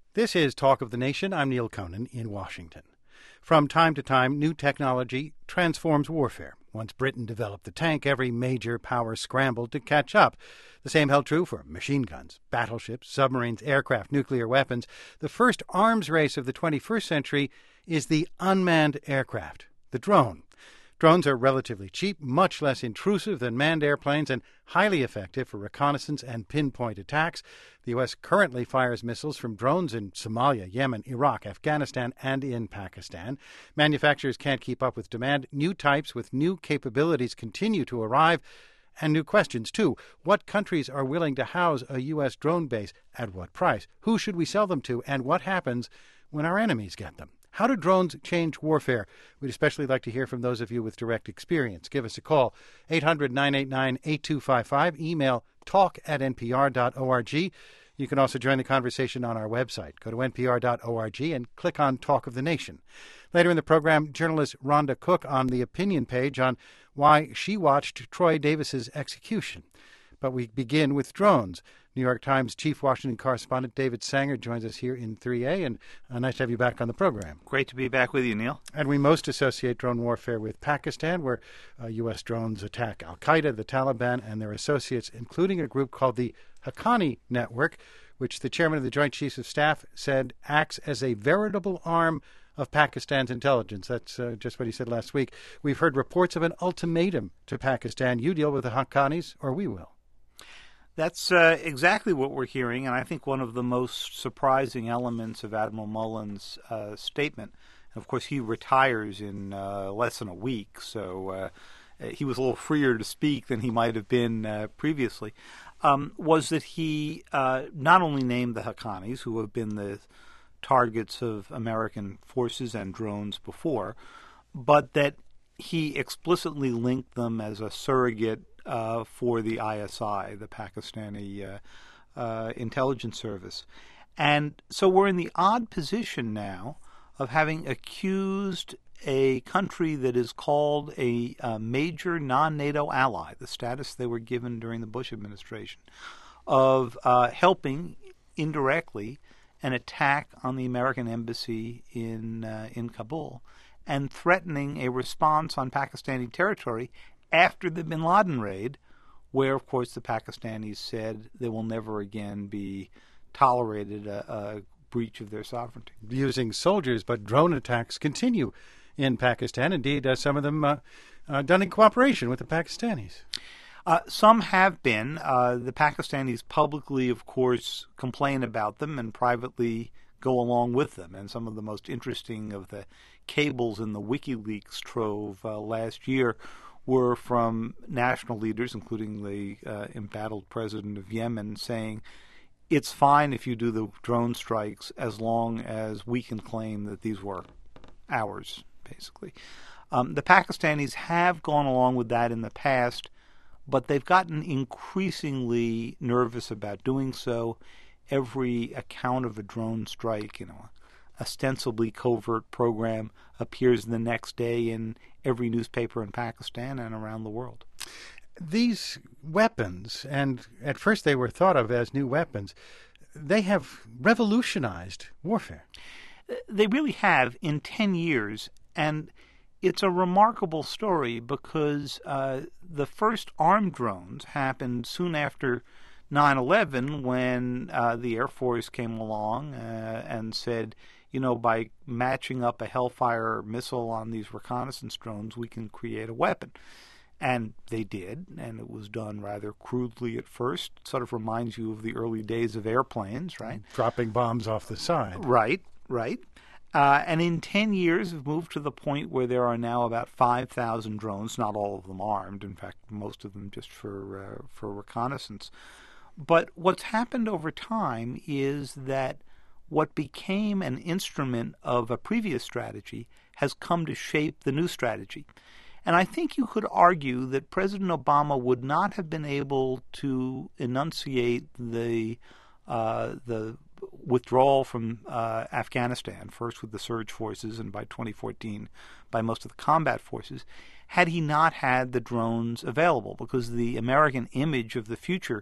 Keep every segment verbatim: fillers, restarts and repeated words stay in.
This is Talk of the Nation. I'm Neil Conan in Washington. From time to time, new technology transforms warfare. Once Britain developed the tank, every major power scrambled to catch up. The same held true for machine guns, battleships, submarines, aircraft, nuclear weapons. The first arms race of the twenty-first century is the unmanned aircraft, the drone. Drones are relatively cheap, much less intrusive than manned airplanes, and highly effective for reconnaissance and pinpoint attacks. The U S currently fires missiles from drones in Somalia, Yemen, Iraq, Afghanistan, and in Pakistan. Manufacturers can't keep up with demand. New types with new capabilities continue to arrive, and new questions, too. What countries are willing to house a U S drone base? At what price? Who should we sell them to? And what happens when our enemies get them? How do drones change warfare? We'd especially like to hear from those of you with direct experience. Give us a call, eight hundred, nine eight nine, eight two five five. Email talk at n p r dot org. You can also join the conversation on our website. Go to n p r dot org and click on Talk of the Nation. Later in the program, journalist Rhonda Cook on the opinion page on why she watched Troy Davis's execution. But we begin with drones. New York Times chief Washington correspondent David Sanger joins us here in three A, and uh, nice to have you back on the program. Great to be back with you, Neil. And we most associate drone warfare with Pakistan, where uh, U S drones attack al-Qaeda, the Taliban, and their associates, including a group called the Haqqani Network, which the chairman of the Joint Chiefs of Staff said acts as a veritable arm of Pakistan's intelligence. That's uh, just what he said last week. We've heard reports of an ultimatum to Pakistan. You deal with the Haqqanis, or we will. That's uh, exactly what we're hearing, and I think one of the most surprising elements of Admiral Mullen's uh, statement, and of course he retires in uh, less than a week, so uh, he was a little freer to speak than he might have been uh, previously, um, was that he uh, not only named the Haqqanis, who have been the targets of American forces and drones before, but that he explicitly linked them as a surrogate Uh, for the I S I, the Pakistani uh, uh, intelligence service. And so we're in the odd position now of having accused a country that is called a, a major non-NATO ally, the status they were given during the Bush administration, of uh, helping indirectly an attack on the American embassy in uh, in Kabul and threatening a response on Pakistani territory after the bin Laden raid, where, of course, the Pakistanis said they will never again be tolerated a, a breach of their sovereignty. Using soldiers, but drone attacks continue in Pakistan. Indeed, uh, some of them uh, uh, done in cooperation with the Pakistanis. Uh, some have been. Uh, the Pakistanis publicly, of course, complain about them and privately go along with them. And some of the most interesting of the cables in the WikiLeaks trove uh, last year were from national leaders, including the uh, embattled president of Yemen, saying it's fine if you do the drone strikes as long as we can claim that these were ours, basically. Um, the Pakistanis have gone along with that in the past, but they've gotten increasingly nervous about doing so. Every account of a drone strike, you know, ostensibly covert program, appears the next day in every newspaper in Pakistan and around the world. These weapons, and at first they were thought of as new weapons, they have revolutionized warfare. They really have in ten years, and it's a remarkable story because uh, the first armed drones happened soon after nine eleven when uh, the Air Force came along uh, and said, you know, by matching up a Hellfire missile on these reconnaissance drones, we can create a weapon. And they did, and it was done rather crudely at first. It sort of reminds you of the early days of airplanes, right? Dropping bombs off the side. Right, right. Uh, and in ten years, we've moved to the point where there are now about five thousand drones, not all of them armed. In fact, most of them just for uh, for reconnaissance. But what's happened over time is that what became an instrument of a previous strategy has come to shape the new strategy. And I think you could argue that President Obama would not have been able to enunciate the uh, the withdrawal from uh, Afghanistan, first with the surge forces and by twenty fourteen by most of the combat forces, had he not had the drones available, because the American image of the future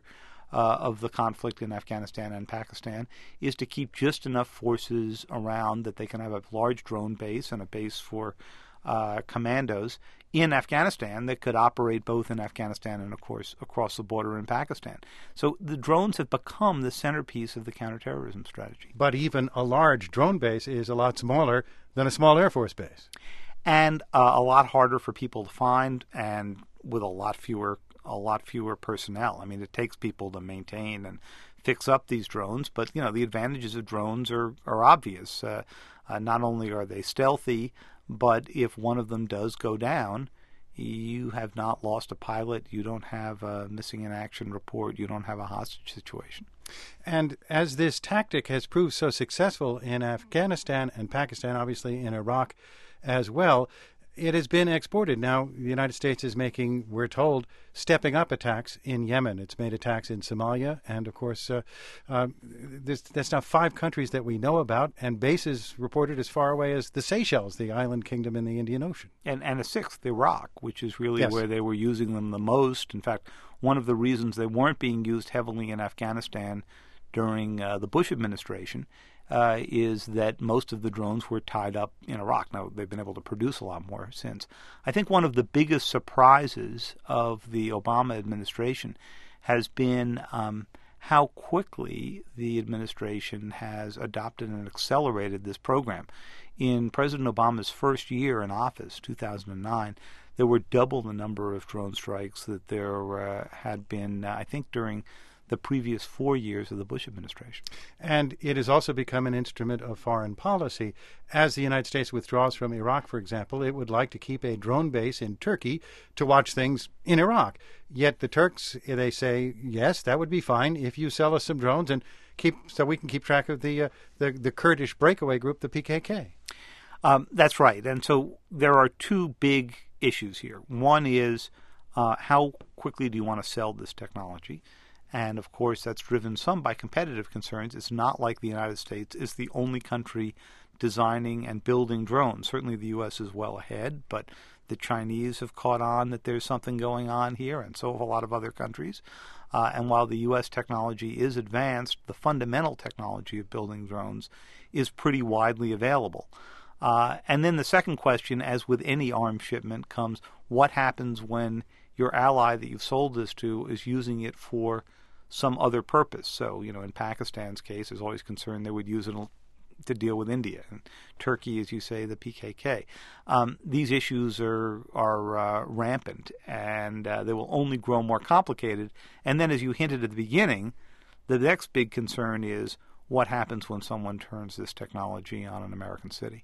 uh, of the conflict in Afghanistan and Pakistan is to keep just enough forces around that they can have a large drone base and a base for uh, commandos in Afghanistan that could operate both in Afghanistan and, of course, across the border in Pakistan. So the drones have become the centerpiece of the counterterrorism strategy. But even a large drone base is a lot smaller than a small Air Force base. And uh, a lot harder for people to find, and with a lot fewer a lot fewer personnel. I mean, it takes people to maintain and fix up these drones, but you know the advantages of drones are are obvious. Uh, uh, not only are they stealthy, but if one of them does go down, you have not lost a pilot. You don't have a missing in action report. You don't have a hostage situation. And as this tactic has proved so successful in Afghanistan and Pakistan, obviously in Iraq as well, it has been exported. Now, the United States is making, we're told, stepping up attacks in Yemen. It's made attacks in Somalia. And, of course, uh, uh, there's, there's now five countries that we know about, and bases reported as far away as the Seychelles, the island kingdom in the Indian Ocean. And, and a sixth, Iraq, which is really yes. where they were using them the most. In fact, one of the reasons they weren't being used heavily in Afghanistan during uh, the Bush administration Uh, is that most of the drones were tied up in Iraq. Now, they've been able to produce a lot more since. I think one of the biggest surprises of the Obama administration has been um, how quickly the administration has adopted and accelerated this program. In President Obama's first year in office, two thousand nine, there were double the number of drone strikes that there uh, had been, uh, I think, during the previous four years of the Bush administration. And it has also become an instrument of foreign policy. As the United States withdraws from Iraq, for example, it would like to keep a drone base in Turkey to watch things in Iraq. Yet the Turks, they say, yes, that would be fine if you sell us some drones and keep so we can keep track of the uh, the, the Kurdish breakaway group, the P K K. Um, that's right. And so there are two big issues here. One is uh, how quickly do you want to sell this technology? And, of course, that's driven some by competitive concerns. It's not like the United States is the only country designing and building drones. Certainly the U S is well ahead, but the Chinese have caught on that there's something going on here, and so have a lot of other countries. Uh, and while the U S technology is advanced, the fundamental technology of building drones is pretty widely available. Uh, and then the second question, as with any arms shipment, comes what happens when your ally that you've sold this to is using it for some other purpose. So, you know, in Pakistan's case, there's always concern they would use it to deal with India. And Turkey, as you say, the P K K. Um, these issues are are uh, rampant, and uh, they will only grow more complicated. And then, as you hinted at the beginning, the next big concern is what happens when someone turns this technology on an American city.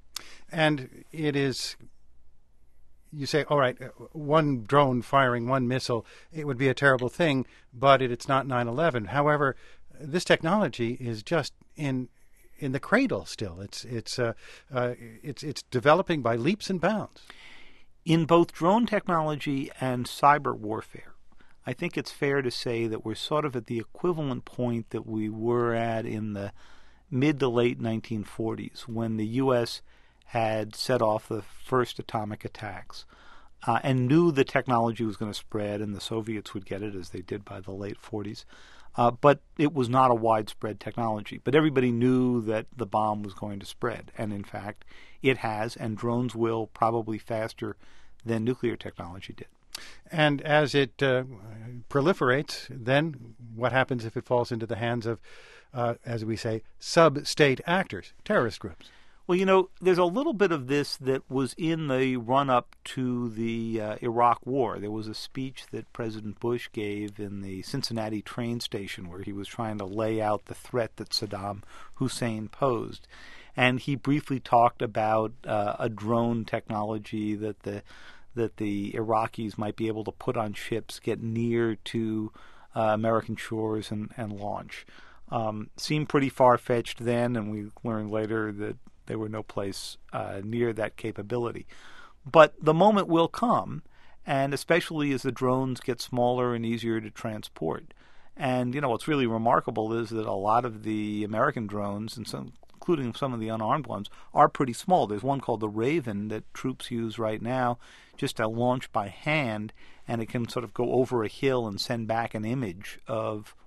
And it is... You say, all right, one drone firing one missile, it would be a terrible thing, but it, it's not nine eleven. However, this technology is just in in the cradle still. It's it's uh, uh, it's it's developing by leaps and bounds. In both drone technology and cyber warfare, I think it's fair to say that we're sort of at the equivalent point that we were at in the mid to late nineteen forties when the U S had set off the first atomic attacks uh, and knew the technology was going to spread and the Soviets would get it, as they did by the late forties. Uh, but it was not a widespread technology. But everybody knew that the bomb was going to spread. And in fact, it has, and drones will probably faster than nuclear technology did. And as it uh, proliferates, then what happens if it falls into the hands of, uh, as we say, sub-state actors, terrorist groups? Well, you know, there's a little bit of this that was in the run-up to the uh, Iraq War. There was a speech that President Bush gave in the Cincinnati train station where he was trying to lay out the threat that Saddam Hussein posed. And he briefly talked about uh, a drone technology that the that the Iraqis might be able to put on ships, get near to uh, American shores, and, and launch. Um, seemed pretty far-fetched then, and we learned later that there were no place uh, near that capability. But the moment will come, and especially as the drones get smaller and easier to transport. And, you know, what's really remarkable is that a lot of the American drones, and some, including some of the unarmed ones, are pretty small. There's one called the Raven that troops use right now just to launch by hand, and it can sort of go over a hill and send back an image of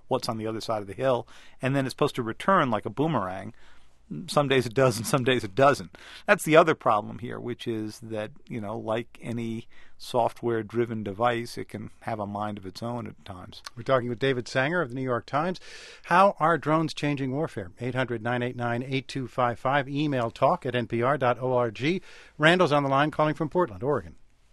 what's on the other side of the hill, and then it's supposed to return like a boomerang. Some days it does, and some days it doesn't. That's the other problem here, which is that, you know, like any software-driven device, it can have a mind of its own at times. We're talking with David Sanger of the New York Times. How are drones changing warfare? eight hundred, nine eight nine, eight two five five. Email talk at n p r dot org. Randall's on the line calling from Portland, Oregon.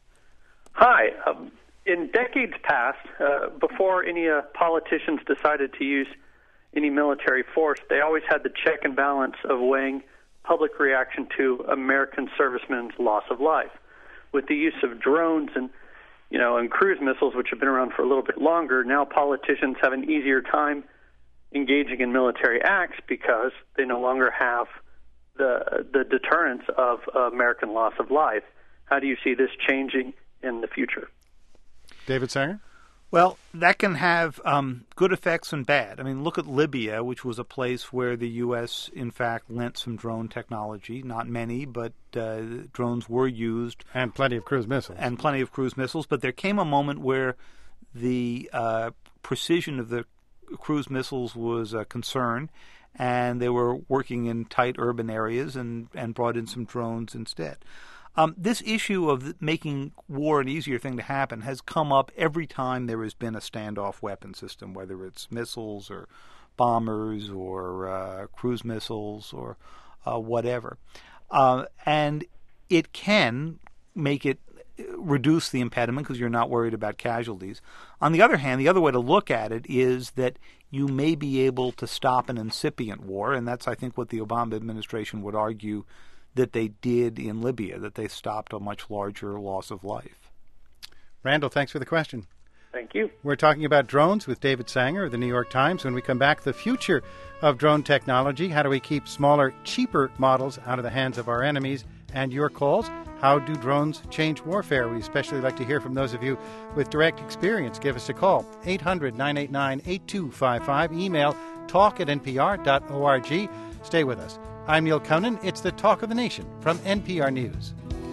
Hi. Um, in decades past, uh, before any uh, politicians decided to use any military force, they always had the check and balance of weighing public reaction to American servicemen's loss of life. With the use of drones and, you know, and cruise missiles, which have been around for a little bit longer, now politicians have an easier time engaging in military acts because they no longer have the the deterrence of uh, American loss of life. How do you see this changing in the future? David Sanger? Well, that can have um, good effects and bad. I mean, look at Libya, which was a place where the U S, in fact, lent some drone technology. Not many, but uh, drones were used. And plenty of cruise missiles. And plenty of cruise missiles. But there came a moment where the uh, precision of the cruise missiles was a concern, and they were working in tight urban areas and, and brought in some drones instead. Um, this issue of making war an easier thing to happen has come up every time there has been a standoff weapon system, whether it's missiles or bombers or uh, cruise missiles or uh, whatever. Uh, and it can make it reduce the impediment because you're not worried about casualties. On the other hand, the other way to look at it is that you may be able to stop an incipient war, and that's, I think, what the Obama administration would argue that they did in Libya, that they stopped a much larger loss of life. Randall, thanks for the question. Thank you. We're talking about drones with David Sanger of the New York Times. When we come back, the future of drone technology. How do we keep smaller, cheaper models out of the hands of our enemies? And your calls. How do drones change warfare? We especially like to hear from those of you with direct experience. Give us a call. eight hundred, nine eight nine, eight two five five. Email talk at n p r dot org. Stay with us. I'm Neil Conan. It's the Talk of the Nation from N P R News.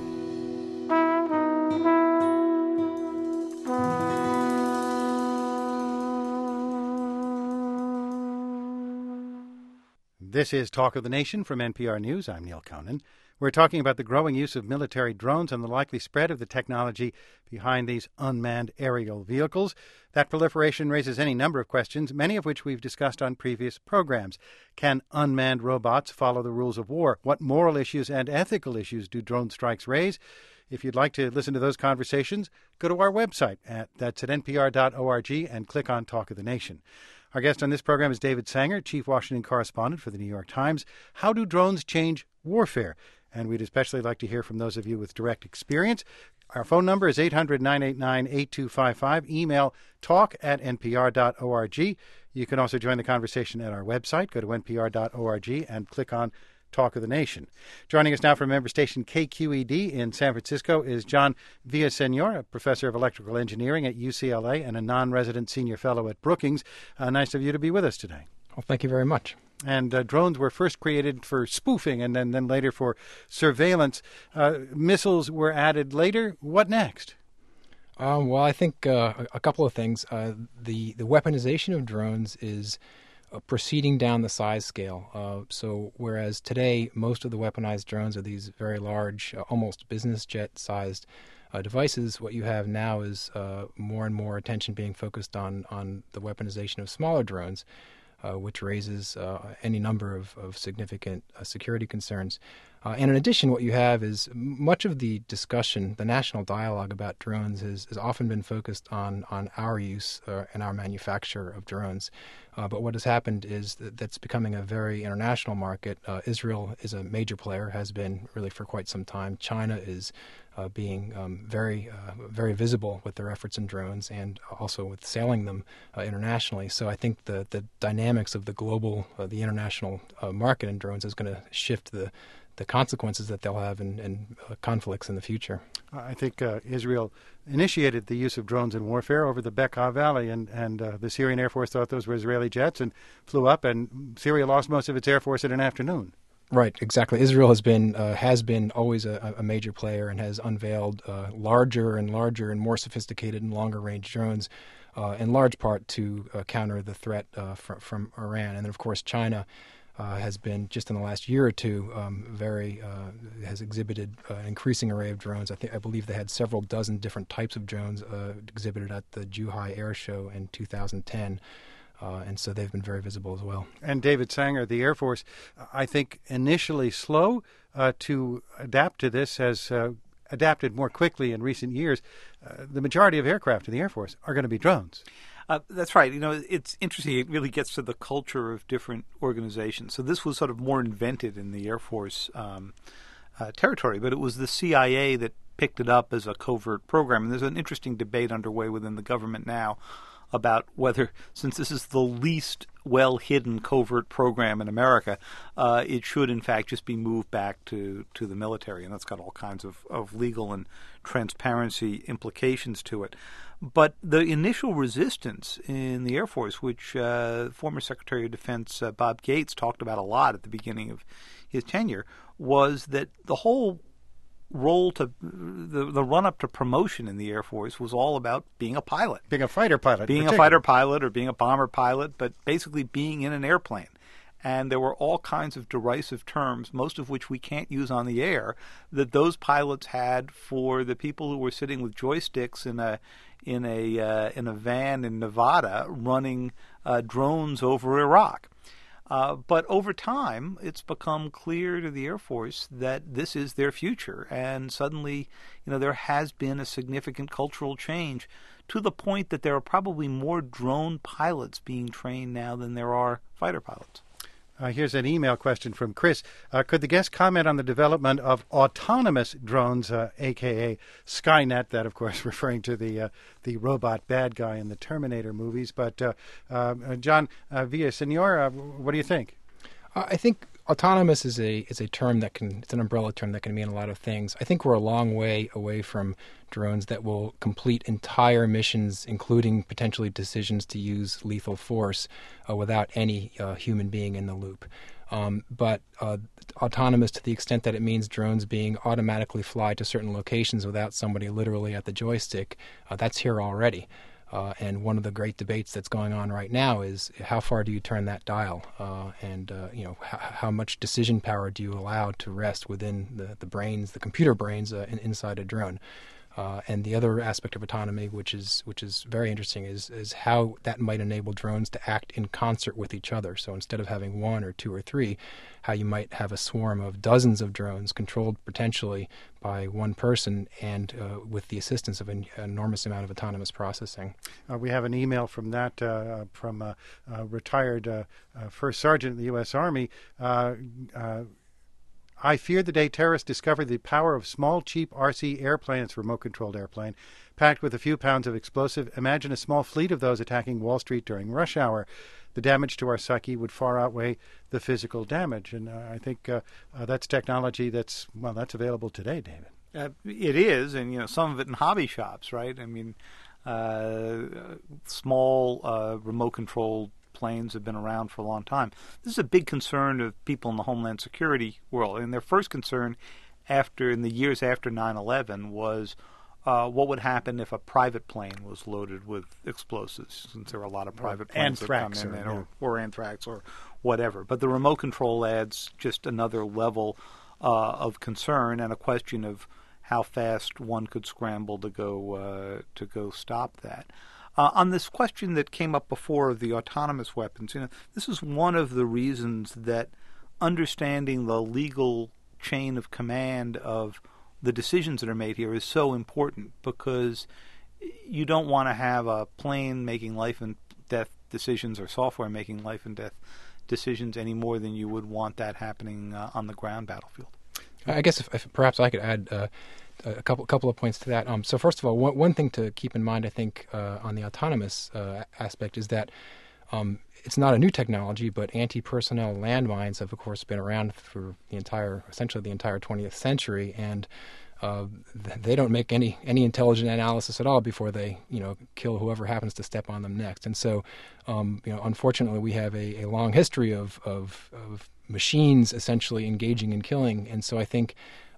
This is Talk of the Nation from N P R News. I'm Neil Conan. We're talking about the growing use of military drones and the likely spread of the technology behind these unmanned aerial vehicles. That proliferation raises any number of questions, many of which we've discussed on previous programs. Can unmanned robots follow the rules of war? What moral issues and ethical issues do drone strikes raise? If you'd like to listen to those conversations, go to our website. At, that's at n p r dot org and click on Talk of the Nation. Our guest on this program is David Sanger, Chief Washington Correspondent for the New York Times. How do drones change warfare? And we'd especially like to hear from those of you with direct experience. Our phone number is eight hundred, nine eight nine, eight two five five. Email talk at n p r dot org. You can also join the conversation at our website. Go to n p r dot org and click on Talk of the Nation. Joining us now from member station K Q E D in San Francisco is John Villasenor, a professor of electrical engineering at U C L A and a non-resident senior fellow at Brookings. Uh, nice of you to be with us today. Well, thank you very much. And uh, drones were first created for spoofing and then, then later for surveillance. Uh, missiles were added later. What next? Um, well, I think uh, a couple of things. Uh, the, the weaponization of drones is uh, proceeding down the size scale. Uh, so whereas today most of the weaponized drones are these very large, uh, almost business jet-sized uh, devices, what you have now is uh, more and more attention being focused on, on the weaponization of smaller drones. Uh, which raises uh, any number of, of significant uh, security concerns. Uh, and in addition, what you have is much of the discussion, the national dialogue about drones has, has often been focused on, on our use uh, and our manufacture of drones. Uh, but what has happened is that that's becoming a very international market. Uh, Israel is a major player, has been really for quite some time. China is uh, being um, very, uh, very visible with their efforts in drones and also with selling them uh, internationally. So I think the, the dynamics of the global, uh, the international uh, market in drones is going to shift the the consequences that they'll have in, in uh, conflicts in the future. I think uh, Israel initiated the use of drones in warfare over the Bekaa Valley, and, and uh, the Syrian Air Force thought those were Israeli jets and flew up, and Syria lost most of its Air Force in an afternoon. Right, exactly. Israel has been uh, has been always a, a major player and has unveiled uh, larger and larger and more sophisticated and longer range drones uh, in large part to uh, counter the threat uh, from, from Iran. And then, of course, China uh, has been, just in the last year or two, um, very uh, has exhibited uh, an increasing array of drones. I think I believe they had several dozen different types of drones uh, exhibited at the Zhuhai Air Show in two thousand ten. Uh, and so they've been very visible as well. And David Sanger, the Air Force, I think initially slow uh, to adapt to this, has uh, adapted more quickly in recent years. Uh, the majority of aircraft in the Air Force are going to be drones. Uh, that's right. You know, it's interesting. It really gets to the culture of different organizations. So this was sort of more invented in the Air Force um, uh, territory, but it was the C I A that picked it up as a covert program. And there's an interesting debate underway within the government now about whether, since this is the least well-hidden covert program in America, uh, it should, in fact, just be moved back to, to the military. And that's got all kinds of, of legal and transparency implications to it. But the initial resistance in the Air Force, which uh, former Secretary of Defense uh, Bob Gates talked about a lot at the beginning of his tenure, was that the whole role to the the run up to promotion in the Air Force was all about being a pilot, being a fighter pilot, being a fighter pilot or being a bomber pilot, but basically being in an airplane. And there were all kinds of derisive terms, most of which we can't use on the air, that those pilots had for the people who were sitting with joysticks in a in a uh, in a van in Nevada running uh, drones over Iraq. Uh, but over time, it's become clear to the Air Force that this is their future. And suddenly, you know, there has been a significant cultural change to the point that there are probably more drone pilots being trained now than there are fighter pilots. Uh, here's an email question from Chris. Uh, could the guest comment on the development of autonomous drones, uh, a k a. Skynet, that, of course, referring to the uh, the robot bad guy in the Terminator movies. But, uh, uh, John uh, Villasenor, uh, what do you think? Uh, I think autonomous is a is a term that can, it's an umbrella term that can mean a lot of things. I think we're a long way away from drones that will complete entire missions, including potentially decisions to use lethal force uh, without any uh, human being in the loop. Um, but uh, autonomous to the extent that it means drones being automatically fly to certain locations without somebody literally at the joystick, uh, that's here already. Uh, and one of the great debates that's going on right now is how far do you turn that dial, uh, and uh, you know h- how much decision power do you allow to rest within the, the brains, the computer brains uh, in, inside a drone. Uh, and the other aspect of autonomy, which is which is very interesting, is is how that might enable drones to act in concert with each other. So instead of having one or two or three, how you might have a swarm of dozens of drones controlled potentially by one person and uh, with the assistance of an enormous amount of autonomous processing. Uh, we have an email from that uh, from a, a retired uh, uh, first sergeant in the U S Army. Uh, uh, I fear the day terrorists discover the power of small, cheap R C airplanes, remote-controlled airplane, packed with a few pounds of explosive. Imagine a small fleet of those attacking Wall Street during rush hour. The damage to our psyche would far outweigh the physical damage. And uh, I think uh, uh, that's technology that's, well, that's available today, David. Uh, it is, and, you know, some of it in hobby shops, right? I mean, uh, small uh, remote-controlled planes have been around for a long time. This is a big concern of people in the Homeland Security world. And their first concern after, in the years after nine eleven, was uh, what would happen if a private plane was loaded with explosives, since there are a lot of private planes anthrax that come in, or, or, or anthrax or whatever. But the remote control adds just another level uh, of concern and a question of how fast one could scramble to go uh, to go stop that. Uh, on this question that came up before of the autonomous weapons, you know, this is one of the reasons that understanding the legal chain of command of the decisions that are made here is so important, because you don't want to have a plane making life and death decisions or software making life and death decisions any more than you would want that happening uh, on the ground battlefield. I guess if, if perhaps I could add uh, a couple couple of points to that. Um, so first of all, one, one thing to keep in mind, I think, uh, on the autonomous uh, aspect is that um, it's not a new technology, but anti-personnel landmines have, of course, been around for the entire, essentially the entire twentieth century, and uh, they don't make any any intelligent analysis at all before they, you know, kill whoever happens to step on them next. And so, um, you know, unfortunately, we have a, a long history of, of of machines essentially engaging in killing, and so I think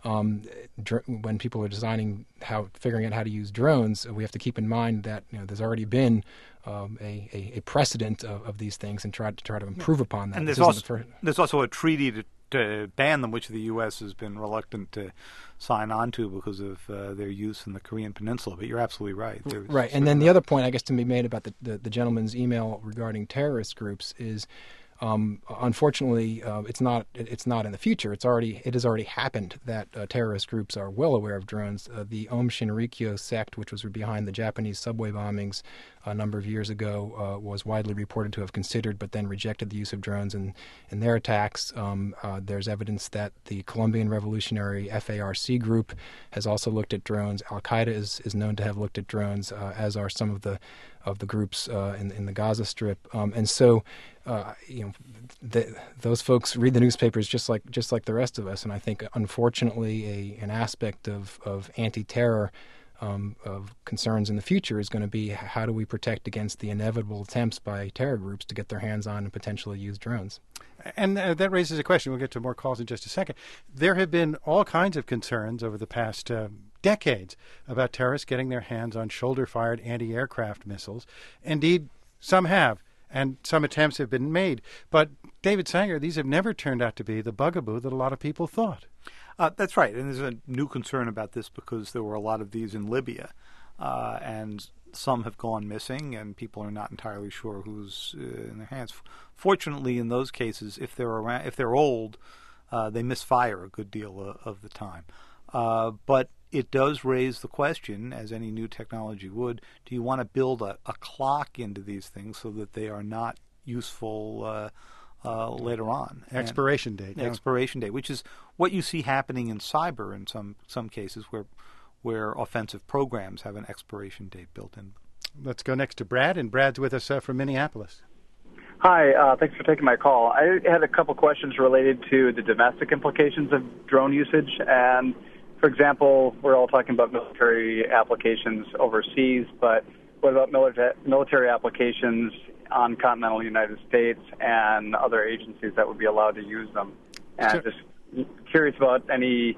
um, dr- when people are designing how, figuring out how to use drones, we have to keep in mind that you know, there's already been um, a, a, a precedent of, of these things and try to try to improve upon that. And there's This isn't also the first- there's also a treaty to, to ban them, which the U S has been reluctant to sign on to because of uh, their use in the Korean Peninsula. But you're absolutely right. There's Right, and then the other point, I guess, to be made about the, the, the gentleman's email regarding terrorist groups is, um, unfortunately, uh, it's not it's not in the future. It's already it has already happened that uh, terrorist groups are well aware of drones. Uh, the Aum Shinrikyo sect, which was behind the Japanese subway bombings a number of years ago, uh, was widely reported to have considered but then rejected the use of drones in, in their attacks. Um, uh, there's evidence that the Colombian Revolutionary F A R C group has also looked at drones. Al-Qaeda is, is known to have looked at drones, uh, as are some of the of the groups uh, in, in the Gaza Strip. Um, and so, uh, you know, the, those folks read the newspapers just like just like the rest of us. And I think, unfortunately, a an aspect of, of anti-terror Um, of concerns in the future is going to be how do we protect against the inevitable attempts by terror groups to get their hands on and potentially use drones. And uh, that raises a question. We'll get to more calls in just a second. There have been all kinds of concerns over the past uh, decades about terrorists getting their hands on shoulder-fired anti-aircraft missiles. Indeed, some have, and some attempts have been made. But, David Sanger, these have never turned out to be the bugaboo that a lot of people thought. Uh, that's right, and there's a new concern about this because there were a lot of these in Libya, uh, and some have gone missing, and people are not entirely sure who's uh, in their hands. Fortunately, in those cases, if they're around, if they're old, uh, they misfire a good deal of, of the time. Uh, but it does raise the question, as any new technology would: do you want to build a, a clock into these things so that they are not useful Uh, Uh, later on? Expiration and date. Yeah. Expiration date, which is what you see happening in cyber in some, some cases where where offensive programs have an expiration date built in. Let's go next to Brad, and Brad's with us uh, from Minneapolis. Hi, uh, thanks for taking my call. I had a couple questions related to the domestic implications of drone usage. And, for example, we're all talking about military applications overseas, but what about military military applications on continental United States and other agencies that would be allowed to use them? And Sure. just curious about any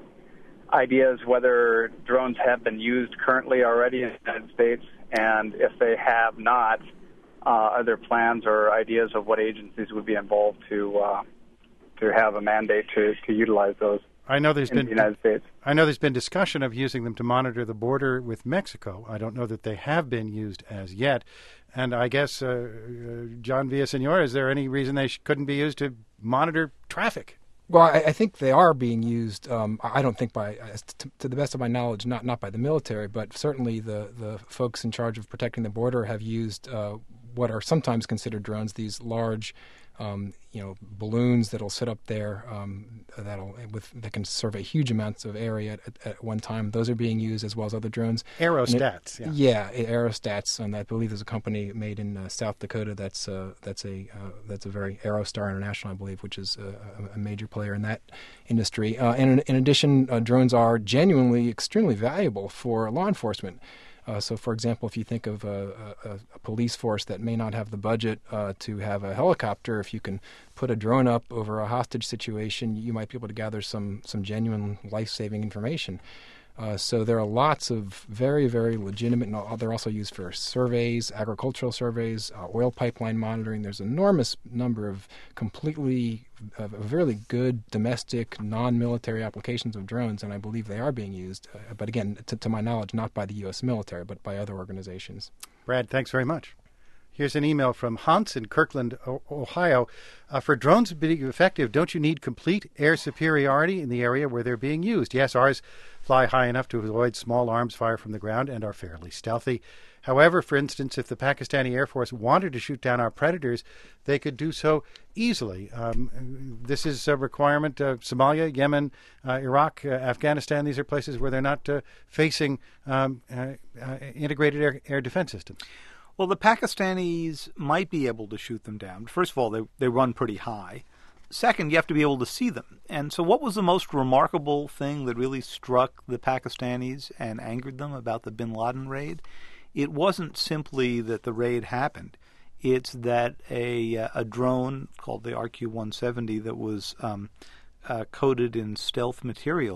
ideas whether drones have been used currently already in the United States, and if they have not, uh, are there plans or ideas of what agencies would be involved to uh, to have a mandate to, to utilize those? I know there's in been the United States. I know there's been discussion of using them to monitor the border with Mexico. I don't know that they have been used as yet. And I guess, uh, uh, John Villasenor, is there any reason they sh- couldn't be used to monitor traffic? Well, I, I think they are being used. Um, I don't think by, to, to the best of my knowledge, not not by the military, but certainly the, the folks in charge of protecting the border have used uh, what are sometimes considered drones. These large, um, you know, balloons that'll sit up there um, that'll with that can survey huge amounts of area at, at one time. Those are being used as well as other drones. Aerostats, it, yeah. Yeah, Aerostats, and I believe there's a company made in uh, South Dakota that's uh, that's a uh, that's a very Aerostar International, I believe, which is a, a major player in that industry. Uh, and in, in addition, uh, drones are genuinely extremely valuable for law enforcement. Uh, so, for example, if you think of a, a, a police force that may not have the budget uh, to have a helicopter, if you can put a drone up over a hostage situation, you might be able to gather some some genuine life-saving information. Uh, so there are lots of very, very legitimate, and they're also used for surveys, agricultural surveys, uh, oil pipeline monitoring. There's an enormous number of completely, uh, really good domestic, non-military applications of drones, and I believe they are being used. Uh, but again, to, to my knowledge, not by the U S military, but by other organizations. Brad, thanks very much. Here's an email from Hans in Kirkland, Ohio. Uh, for drones to be effective, don't you need complete air superiority in the area where they're being used? Yes, ours fly high enough to avoid small arms fire from the ground and are fairly stealthy. However, for instance, if the Pakistani Air Force wanted to shoot down our predators, they could do so easily. Um, this is a requirement of Somalia, Yemen, uh, Iraq, uh, Afghanistan. These are places where they're not uh, facing um, uh, uh, integrated air, air defense systems. Well, the Pakistanis might be able to shoot them down. First of all, they they run pretty high. Second, you have to be able to see them. And so what was the most remarkable thing that really struck the Pakistanis and angered them about the bin Laden raid? It wasn't simply that the raid happened. It's that a a drone called the R Q one seventy that was um, uh, coated in stealth material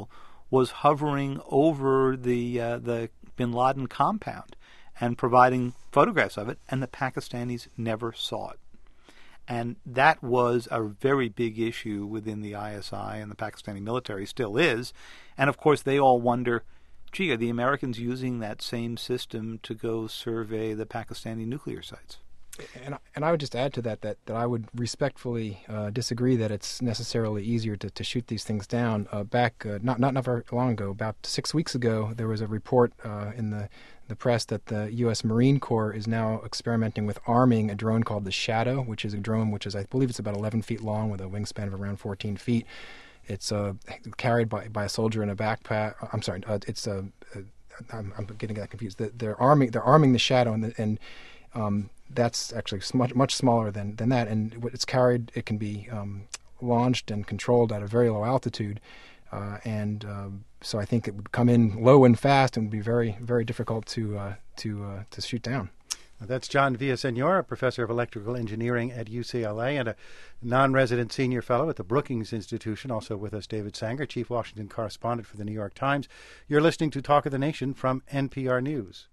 was hovering over the uh, the bin Laden compound and providing photographs of it, and the Pakistanis never saw it. And that was a very big issue within the I S I, and the Pakistani military still is. And, of course, they all wonder, gee, are the Americans using that same system to go survey the Pakistani nuclear sites? And, and I would just add to that that, that I would respectfully uh, disagree that it's necessarily easier to, to shoot these things down. Uh, back uh, not not not very long ago, about six weeks ago, there was a report uh, in the the press that the U S Marine Corps is now experimenting with arming a drone called the Shadow, which is a drone which is, I believe, it's about eleven feet long with a wingspan of around fourteen feet. It's uh, carried by by a soldier in a backpack. I'm sorry, uh, it's a. Uh, I'm, I'm getting that confused. They're arming they're arming the Shadow and the, and um, that's actually much much smaller than, than that, and it's carried. It can be um, launched and controlled at a very low altitude, uh, and um, so I think it would come in low and fast, and would be very very difficult to uh, to uh, to shoot down. That's John Villasenor, a professor of electrical engineering at U C L A and a non-resident senior fellow at the Brookings Institution. Also with us, David Sanger, chief Washington correspondent for the New York Times. You're listening to Talk of the Nation from N P R News.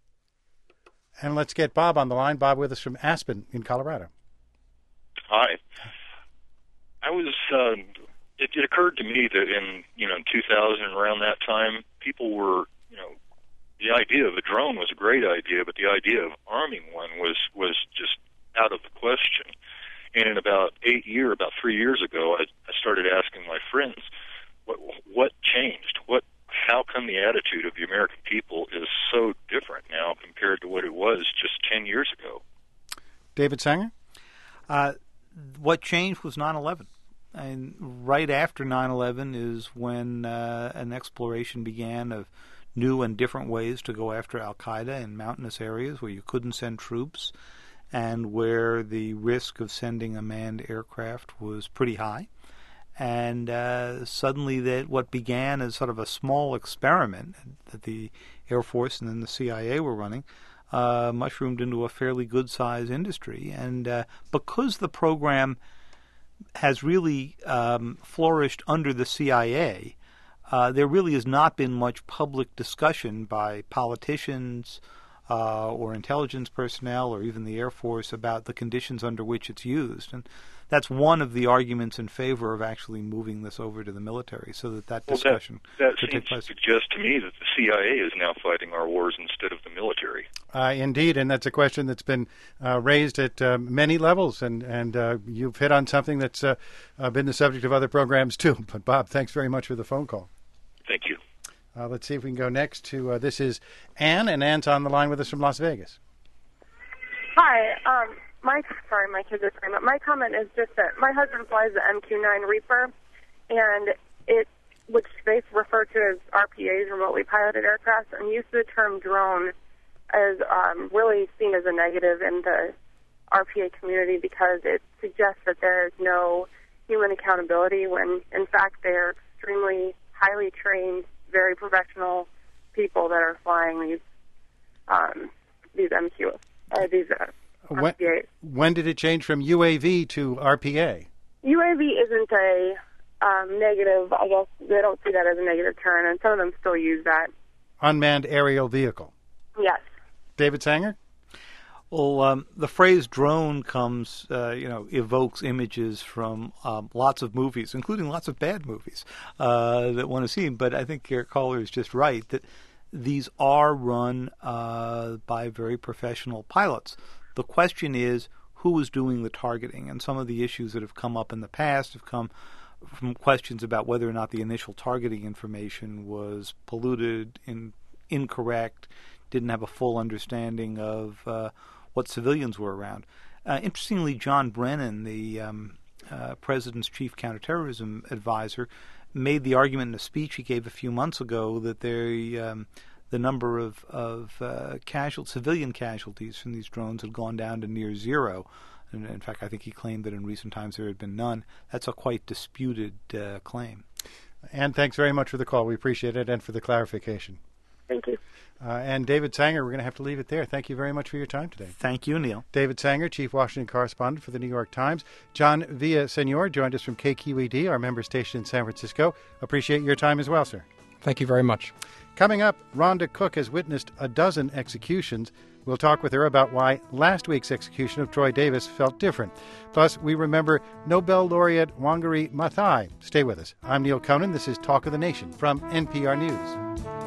And let's get Bob on the line. Bob with us from Aspen in Colorado. Hi. I was. Uh, it, it occurred to me that in you know in two thousand, around that time, people were you know the idea of a drone was a great idea, but the idea of arming one was was just out of the question. And in about eight year, about three years ago, I, I started asking my friends, what what changed? What How come the attitude of the American people is so different now compared to what it was just ten years ago? David Sanger? Uh, what changed was nine eleven. And right after nine eleven is when uh, an exploration began of new and different ways to go after al-Qaeda in mountainous areas where you couldn't send troops and where the risk of sending a manned aircraft was pretty high. And uh, suddenly that what began as sort of a small experiment that the Air Force and then the C I A were running uh, mushroomed into a fairly good-sized industry. And uh, because the program has really um, flourished under the C I A, uh, there really has not been much public discussion by politicians uh, or intelligence personnel or even the Air Force about the conditions under which it's used. And that's one of the arguments in favor of actually moving this over to the military, so that that discussion well, that, that could seems take place. to suggest to me that the C I A is now fighting our wars instead of the military. Uh, indeed, and that's a question that's been uh, raised at uh, many levels, and, and uh, you've hit on something that's uh, uh, been the subject of other programs too. But Bob, thanks very much for the phone call. Thank you. Uh, let's see if we can go next to, uh, this is Anne, and Anne's on the line with us from Las Vegas. Hi. Um, my sorry, my kids are screaming. My comment is just that my husband flies the M Q nine Reaper, and it, which they refer to as R P As, remotely piloted aircraft, and use the term drone as um, really seen as a negative in the R P A community because it suggests that there is no human accountability when, in fact, they are extremely highly trained, very professional people that are flying these um, these M Q, uh, these uh, when, when did it change from U A V to R P A? U A V isn't a um, negative. I guess they don't see that as a negative term, and some of them still use that. Unmanned aerial vehicle. Yes. David Sanger? Well, um, the phrase drone comes, uh, you know, evokes images from um, lots of movies, including lots of bad movies uh, that one has seen. But I think your caller is just right that these are run uh, by very professional pilots. The question is who is doing the targeting, and some of the issues that have come up in the past have come from questions about whether or not the initial targeting information was polluted, in, incorrect, didn't have a full understanding of uh, what civilians were around. Uh, interestingly, John Brennan, the um, uh, president's chief counterterrorism advisor, made the argument in a speech he gave a few months ago that there, um, the number of, of uh, casual, civilian casualties from these drones had gone down to near zero. And in fact, I think he claimed that in recent times there had been none. That's a quite disputed uh, claim. Ann, thanks very much for the call. We appreciate it, and for the clarification. Thank you. Uh, and David Sanger, we're going to have to leave it there. Thank you very much for your time today. Thank you, Neil. David Sanger, chief Washington correspondent for the New York Times. John Villasenor joined us from K Q E D, our member station in San Francisco. Appreciate your time as well, sir. Thank you very much. Coming up, Rhonda Cook has witnessed a dozen executions. We'll talk with her about why last week's execution of Troy Davis felt different. Plus, we remember Nobel laureate Wangari Maathai. Stay with us. I'm Neil Conan. This is Talk of the Nation from N P R News.